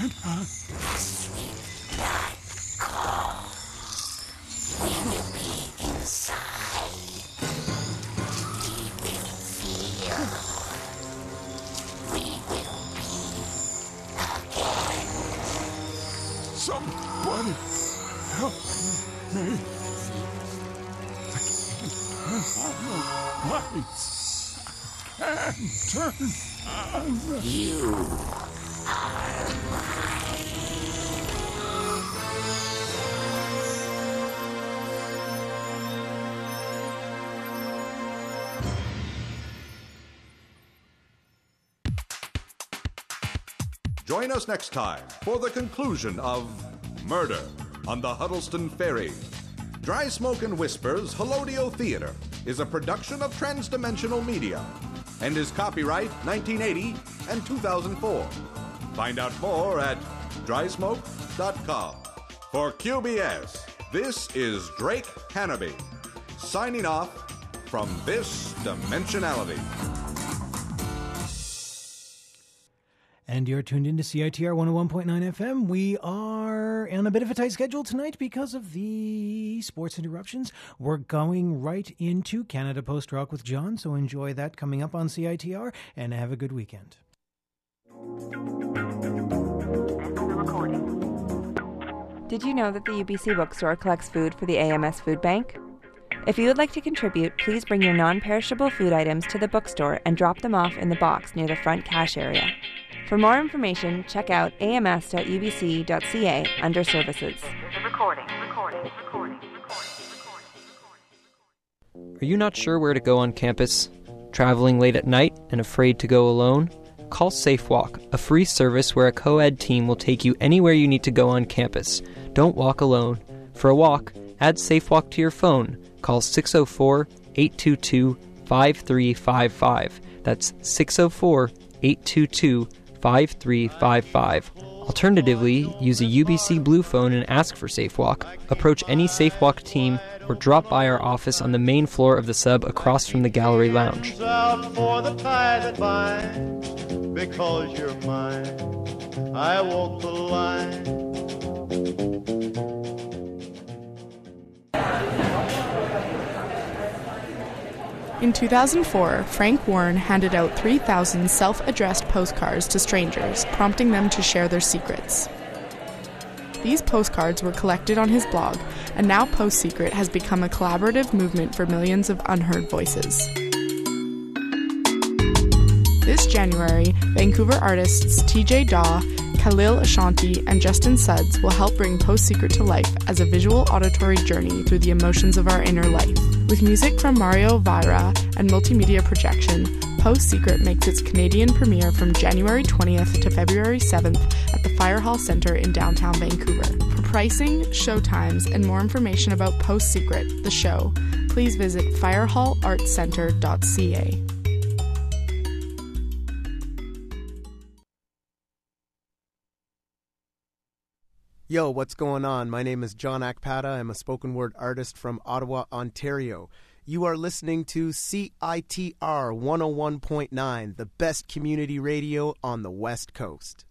Sweet blood calls. We will be inside. We will feel. We will be again. Somebody help me. I can't turn on the lights. I can't turn on the... You are mine. Join us next time for the conclusion of Murder on the Huddleston Ferry. Dry Smoke and Whispers Helodio Theater is a production of Transdimensional Media and is copyright 1980 and 2004. Find out more at drysmoke.com. For QBS, this is Drake Hannaby, signing off from this dimensionality. And you're tuned into CITR 101.9 FM. We are on a bit of a tight schedule tonight because of the sports interruptions. We're going right into Canada Post Rock with John, so enjoy that coming up on CITR, and have a good weekend. Did you know that the UBC Bookstore collects food for the AMS Food Bank? If you would like to contribute, please bring your non-perishable food items to the bookstore and drop them off in the box near the front cash area. For more information, check out ams.ubc.ca under Services. Recording. Are you not sure where to go on campus? Traveling late at night and afraid to go alone? Call SafeWalk, a free service where a co-ed team will take you anywhere you need to go on campus. Don't walk alone. For a walk, add SafeWalk to your phone. Call 604-822-5355. That's 604-822-5355. Alternatively, use a UBC Blue phone and ask for SafeWalk. Approach any SafeWalk team or drop by our office on the main floor of the sub across from the gallery lounge. Out for the tie that binds, because you're mine, I walk the line. In 2004, Frank Warren handed out 3,000 self-addressed postcards to strangers, prompting them to share their secrets. These postcards were collected on his blog, and now Post Secret has become a collaborative movement for millions of unheard voices. This January, Vancouver artists TJ Daw, Khalil Ashanti, and Justin Suds will help bring Post Secret to life as a visual auditory journey through the emotions of our inner life. With music from Mario Vaira and multimedia projection, Post Secret makes its Canadian premiere from January 20th to February 7th at the Fire Hall Centre in downtown Vancouver. For pricing, showtimes, and more information about Post Secret, the show, please visit firehallartscentre.ca. Yo, what's going on? My name is John Akpata. I'm a spoken word artist from Ottawa, Ontario. You are listening to CITR 101.9, the best community radio on the West Coast.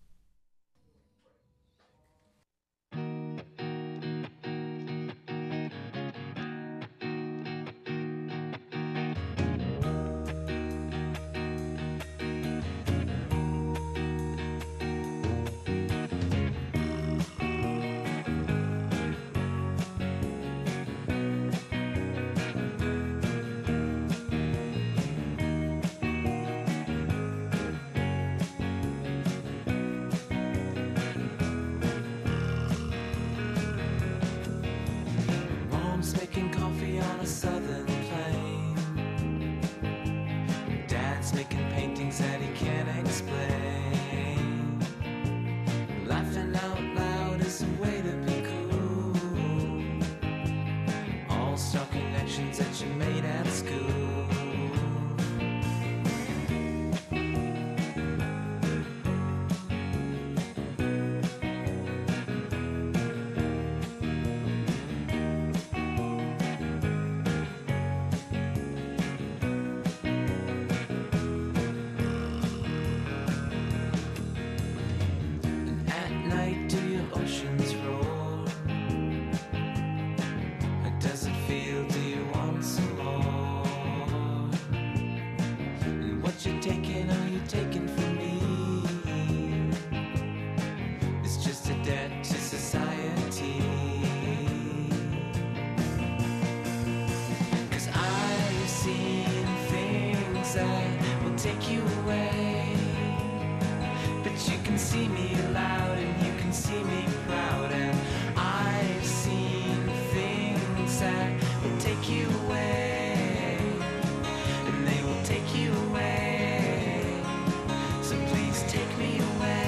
can see me loud and you can see me proud, and I've seen things that will take you away, and they will take you away, so please take me away.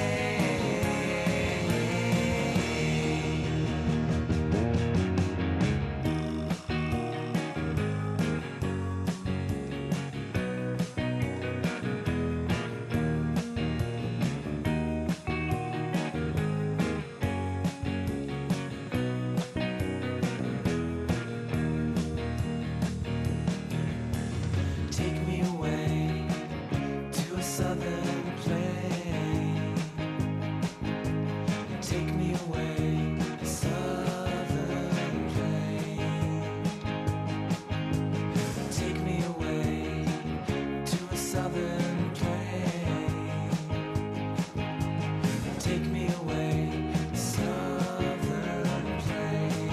Take me away to a southern plain. Take me away to a southern plain. Take me away to a southern plain. Take me away to a southern plain.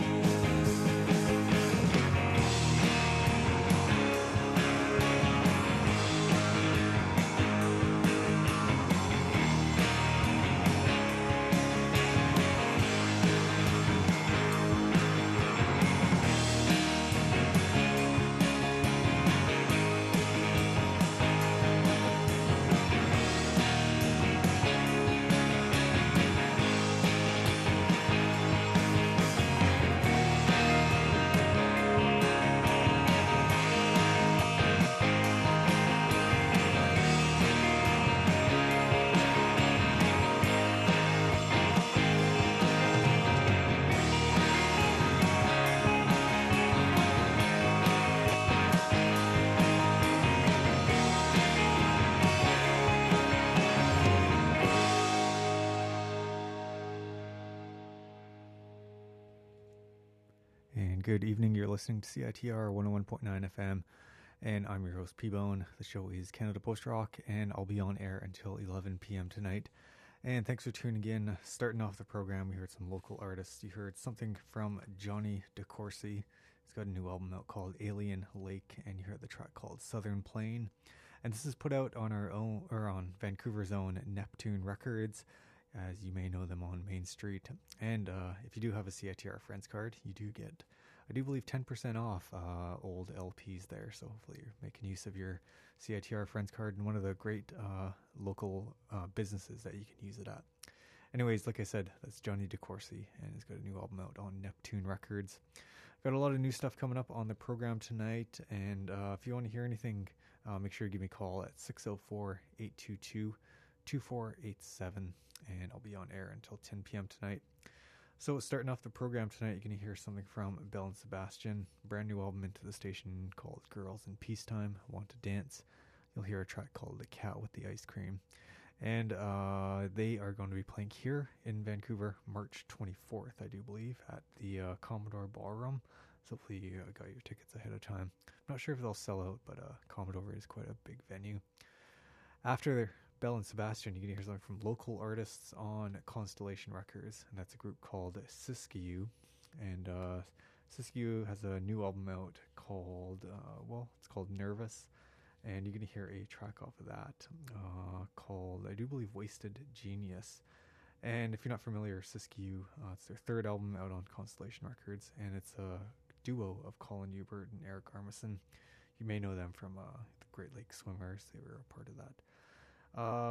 And good evening. You're listening to CITR 101.9 FM, and I'm your host, P-Bone. The show is Canada Post Rock, and I'll be on air until 11 p.m. tonight. And thanks for tuning in. Starting off the program, we heard some local artists. You heard something from Johnny DeCourcy. He's got a new album out called Alien Lake, and you heard the track called Southern Plain. And this is put out on our own, or on Vancouver's own Neptune Records, as you may know them on Main Street. And if you do have a CITR Friends card, you do get, I do believe, 10% off old LPs there. So hopefully you're making use of your CITR Friends card and one of the great local businesses that you can use it at. Anyways, like I said, that's Johnny DeCourcy, and he's got a new album out on Neptune Records. Got a lot of new stuff coming up on the program tonight, and if you want to hear anything, make sure you give me a call at 604-822-2487, and I'll be on air until 10 p.m. tonight. So starting off the program tonight, you're going to hear something from Belle and Sebastian, brand new album into the station called Girls in Peacetime, Want to Dance. You'll hear a track called The Cat with the Ice Cream. And they are going to be playing here in Vancouver March 24th, I do believe, at the Commodore Ballroom. So hopefully you got your tickets ahead of time. I'm not sure if they'll sell out, but Commodore is quite a big venue. After Belle and Sebastian, you can hear something from local artists on Constellation Records, and that's a group called Siskiyou. And Siskiyou has a new album out called, it's called Nervous. And you're going to hear a track off of that called, I do believe, Wasted Genius. And if you're not familiar, Siskiyou, it's their third album out on Constellation Records, and it's a duo of Colin Hubert and Eric Armisen. You may know them from the Great Lakes Swimmers. They were a part of that.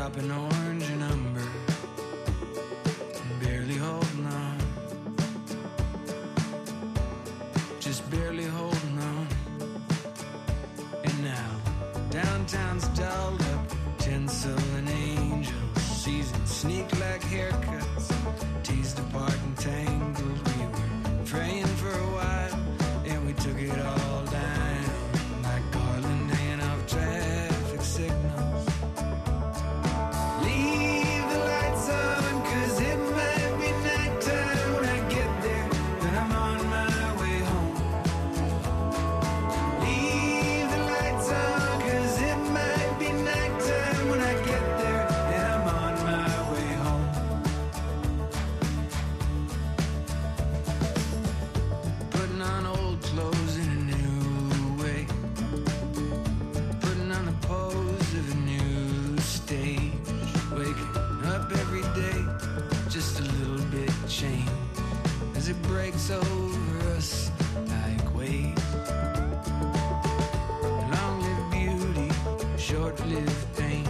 pop an orange and umber, barely holding on, just barely holding on. And now downtown's dolled up, tinsel and angels, seasoned sneak like haircuts, teased apart and tangled. We were praying for a while, and we took it all down like Garland hanging off traffic signals. Leave the lights on, 'cause it might be nighttime when I get there, then I'm on my way home. Leave the lights on, 'cause it might be nighttime when I get there, and I'm on my way home. Putting on old clothes in a new way, putting on the pose of a new stage, waking up every day just a little bit changed as it breaks over us like waves. Long-lived beauty, short-lived pain,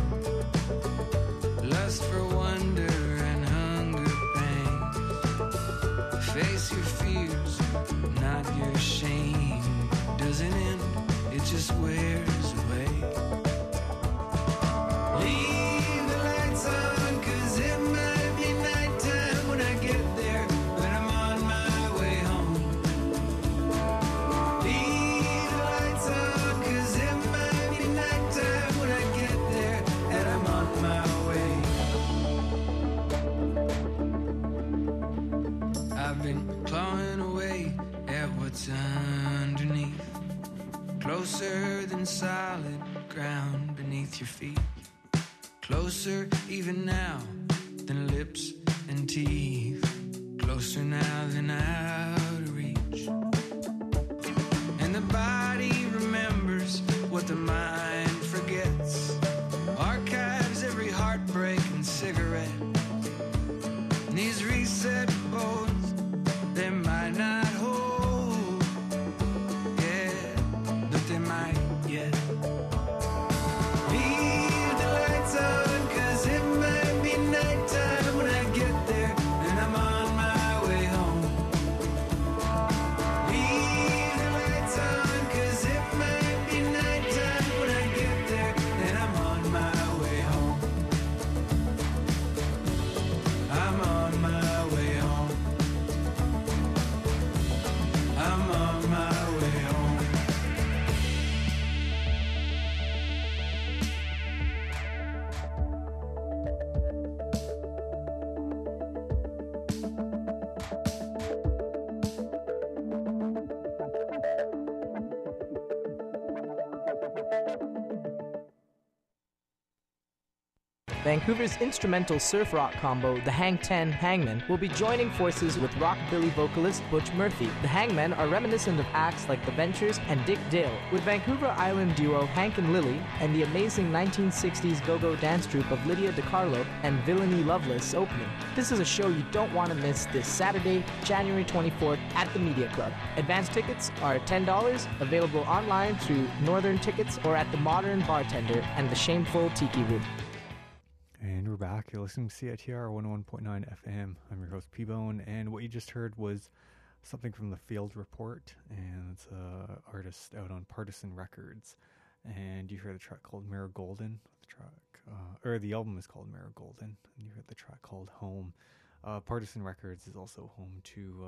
lust for wonder and hunger pains. Face your fears, not your shame. Doesn't end, it just wears away. Leave the lights on, 'cause it might be nighttime when I get there, but I'm on my way home. Leave the lights on, 'cause it might be nighttime when I get there, and I'm on my way. I've been clawing away at what's underneath, closer than solid ground beneath your feet, closer even now than lips and teeth, closer now than out of reach. And the body remembers what the mind forgets, archives every heartbreak and cigarette. And these reset boards, they might not hold, yeah, but they might yet. Leave the lights on, 'cause it might be nighttime when I get there, and I'm on my way home. Leave the lights on, 'cause it might be nighttime when I get there, and I'm on my way home. I'm on my way home. I'm on my way home. Vancouver's instrumental surf rock combo, the Hang 10 Hangmen, will be joining forces with rockabilly vocalist Butch Murphy. The Hangmen are reminiscent of acts like The Ventures and Dick Dale, with Vancouver Island duo Hank and Lily and the amazing 1960s go-go dance troupe of Lydia DiCarlo and Villainy Loveless opening. This is a show you don't want to miss this Saturday, January 24th at the Media Club. Advance tickets are $10, available online through Northern Tickets or at the Modern Bartender and the Shameful Tiki Room. And we're back. You're listening to CITR 101.9 FM. I'm your host, P-Bone, and what you just heard was something from the Field Report, and it's an artist out on Partisan Records. And you heard a track called Mara Golden. The album is called Mara Golden, and you heard the track called Home. Partisan Records is also home to,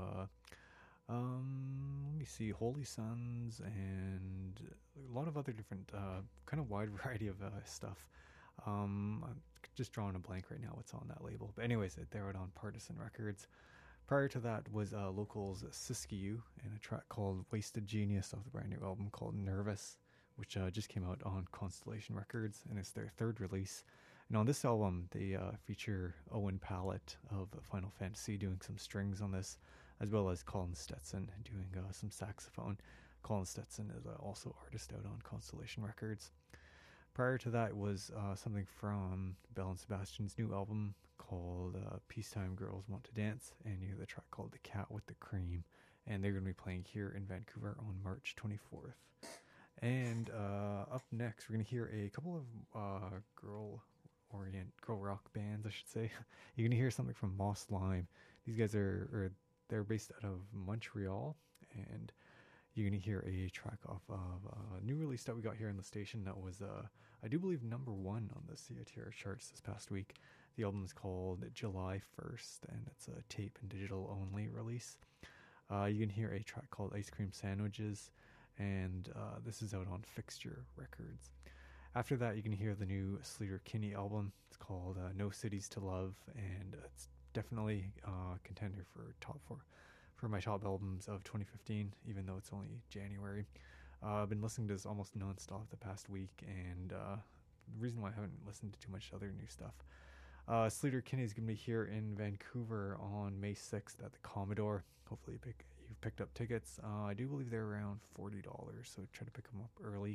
let me see, Holy Sons and a lot of other different, kind of wide variety of stuff. I'm just drawing a blank right now what's on that label. But anyways, they're out on Partisan Records. Prior to that was Locals Siskiyou and a track called Wasted Genius off the brand new album called Nervous, which just came out on Constellation Records, and it's their third release. And on this album, they feature Owen Pallett of Final Fantasy doing some strings on this, as well as Colin Stetson doing some saxophone. Colin Stetson is also artist out on Constellation Records. Prior to that was something from Belle and Sebastian's new album called Peacetime Girls Want to Dance, and you hear the track called The Cat with the Cream, and they're going to be playing here in Vancouver on March 24th. And up next, we're going to hear a couple of girl rock bands, I should say. You're gonna hear something from Moss Lime. These guys they're based out of Montreal, and you're gonna hear a track off of a new release that we got here in the station that was I do believe #1 on the CITR charts this past week. The album is called July 1st, and it's a tape and digital only release. You can hear a track called Ice Cream Sandwiches, and this is out on Fixture Records. After that, you can hear the new Sleater Kinney album. It's called No Cities to Love, and it's definitely a contender for my top albums of 2015, even though it's only January. I've been listening to this almost nonstop the past week, and the reason why I haven't listened to too much other new stuff. Sleater Kinney is going to be here in Vancouver on May 6th at the Commodore. Hopefully you've picked up tickets. I do believe they're around $40, so try to pick them up early.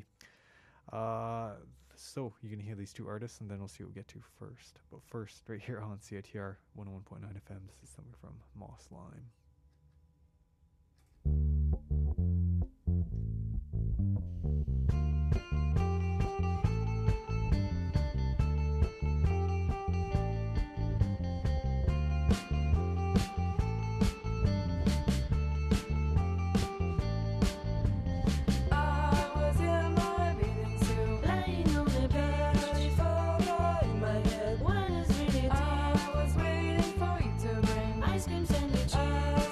So you're going to hear these two artists, and then we'll see what we get to first. But first, right here on CITR 101.9 FM, this is something from Moss Lime. Ice cream sandwich.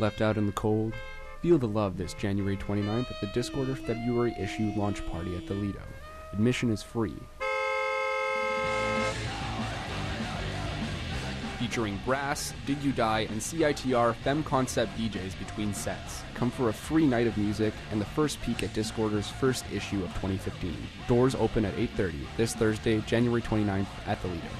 Left out in the cold? Feel the love this January 29th at the Discorder February issue launch party at the Lido. Admission is free. Featuring Brass, Did You Die, and CITR Femme Concept DJs between sets. Come for a free night of music and the first peek at Discorder's first issue of 2015. Doors open at 8:30 this Thursday, January 29th at the Lido.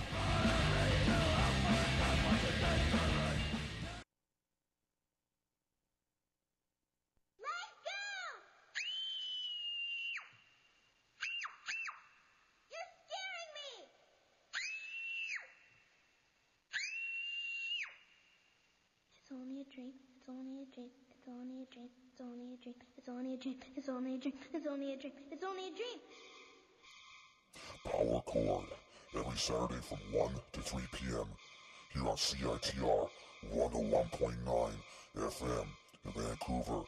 It's only a dream, it's only a dream, it's only a dream, it's only a dream, it's only a dream, it's only a dream, it's only a dream, it's only a dream. Power Chord, every Saturday from 1 to 3 p.m. here on CITR 101.9 FM in Vancouver.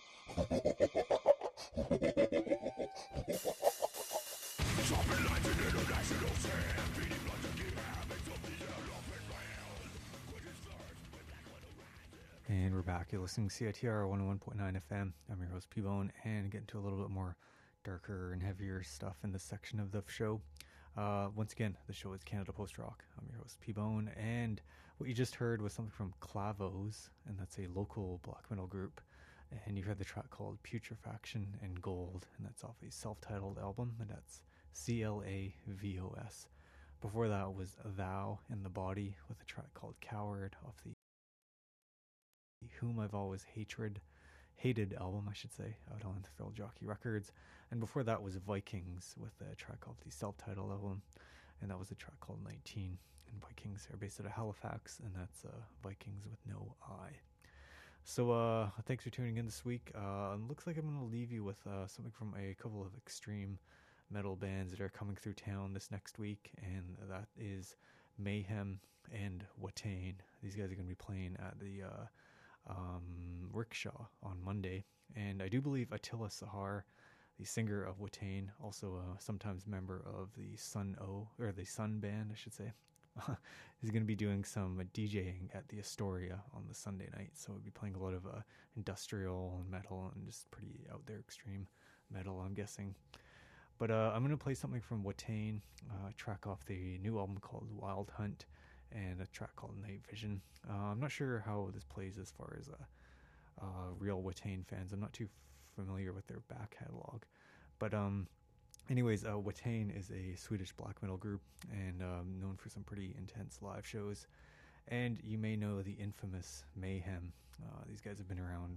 And we're back. You're listening to CITR 101.9 FM. I'm your host, P-Bone, and get into a little bit more darker and heavier stuff in this section of the show. Once again, the show is Canada Post Rock. I'm your host, P-Bone, and what you just heard was something from Clavos, and that's a local black metal group. And you heard the track called Putrefaction and Gold, and that's off a self-titled album, and that's Clavos. Before that was Thou in the Body with a track called Coward off the Whom I've Always Hated album, I should say, out on Thrill Jockey Records. And before that was Vikings with a track called the self-titled album, and that was a track called 19. And Vikings are based out of Halifax, and that's Vikings with no I. So thanks for tuning in this week. Looks like I'm going to leave you with something from a couple of extreme metal bands that are coming through town this next week, and that is Mayhem and Watain. These guys are going to be playing at the Rickshaw on Monday, and I do believe Attila Sahar, the singer of Watain, also sometimes member of the Sun band, I should say, is going to be doing some DJing at the Astoria on the Sunday night. So we'll be playing a lot of industrial and metal and just pretty out there extreme metal, I'm guessing. But I'm going to play something from Watain, a track off the new album called Wild Hunt, and a track called Night Vision. I'm not sure how this plays as far as real Watain fans. I'm not too familiar with their back catalog. But anyways, Watain is a Swedish black metal group and known for some pretty intense live shows. And you may know the infamous Mayhem. These guys have been around,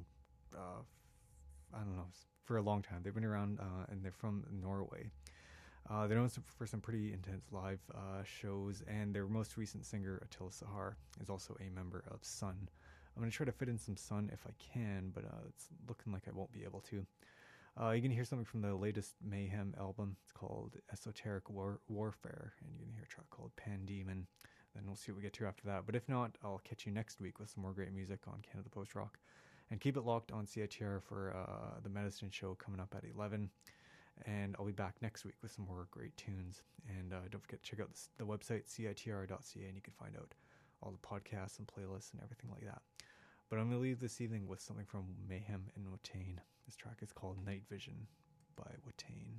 for a long time. They've been around and they're from Norway. They're known for some pretty intense live shows, and their most recent singer, Attila Sahar, is also a member of Sun. I'm going to try to fit in some Sun if I can, but it's looking like I won't be able to. You're going to hear something from the latest Mayhem album. It's called Esoteric Warfare, and you're going to hear a track called Pandemon. Then we'll see what we get to after that. But if not, I'll catch you next week with some more great music on Canada Post Rock. And keep it locked on CITR for the Medicine Show coming up at 11. And I'll be back next week with some more great tunes. And don't forget to check out the website, citr.ca, and you can find out all the podcasts and playlists and everything like that. But I'm going to leave this evening with something from Mayhem and Watain. This track is called Night Vision by Watain.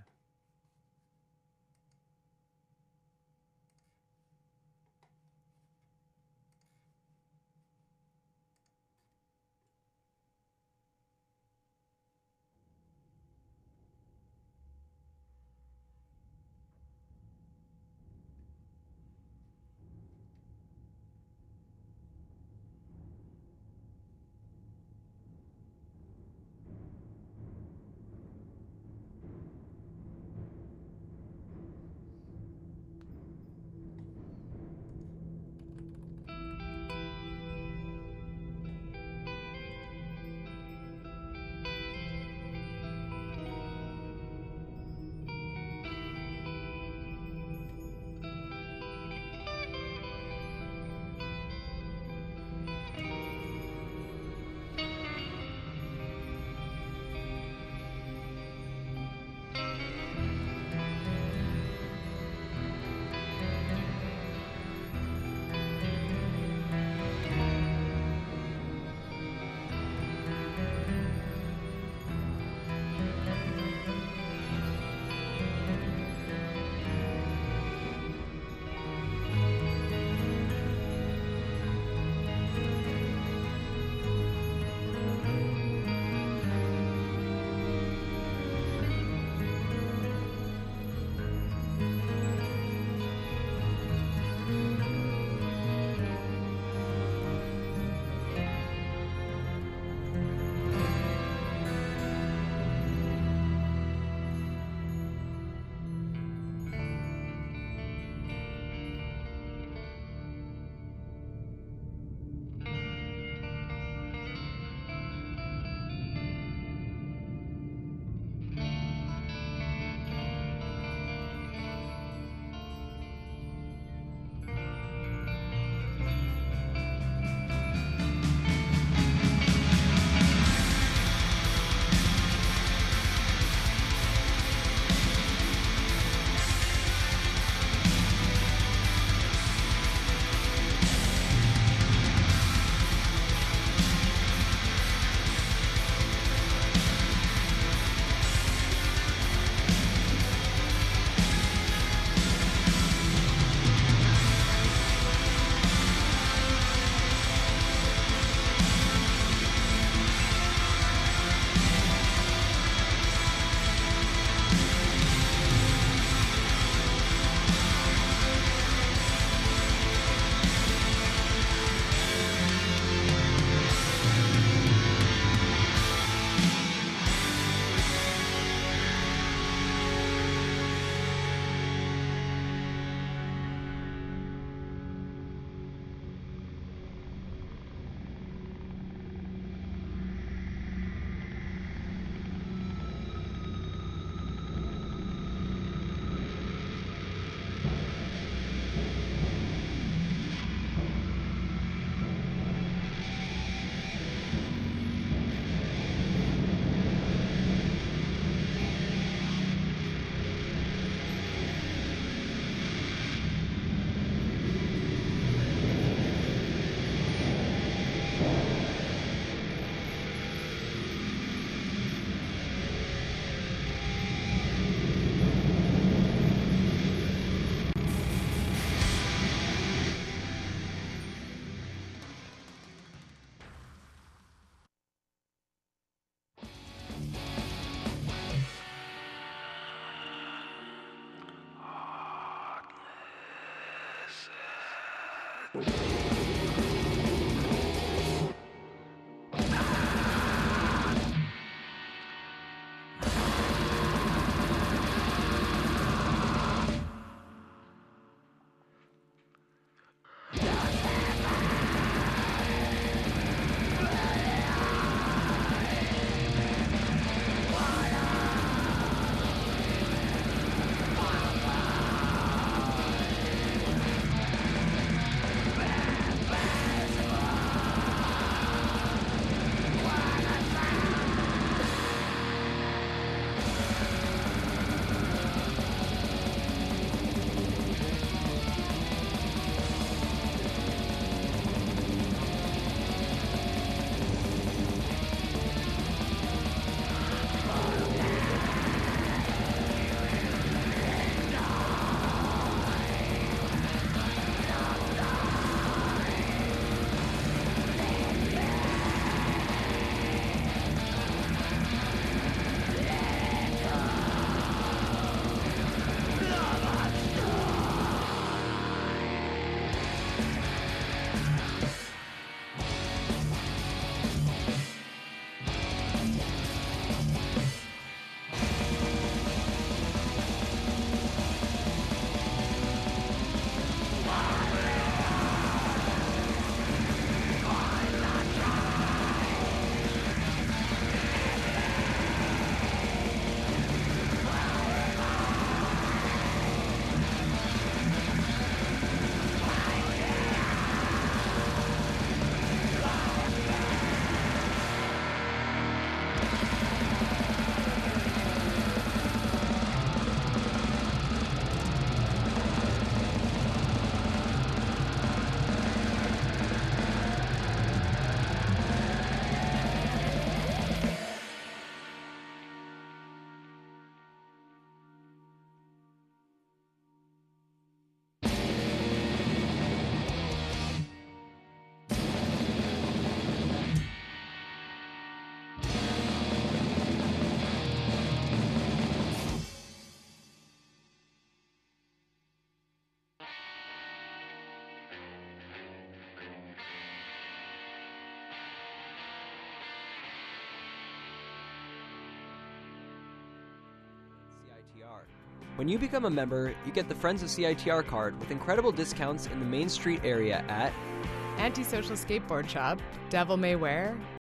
When you become a member, you get the Friends of CITR card with incredible discounts in the Main Street area at Antisocial Skateboard Shop, Devil May Wear,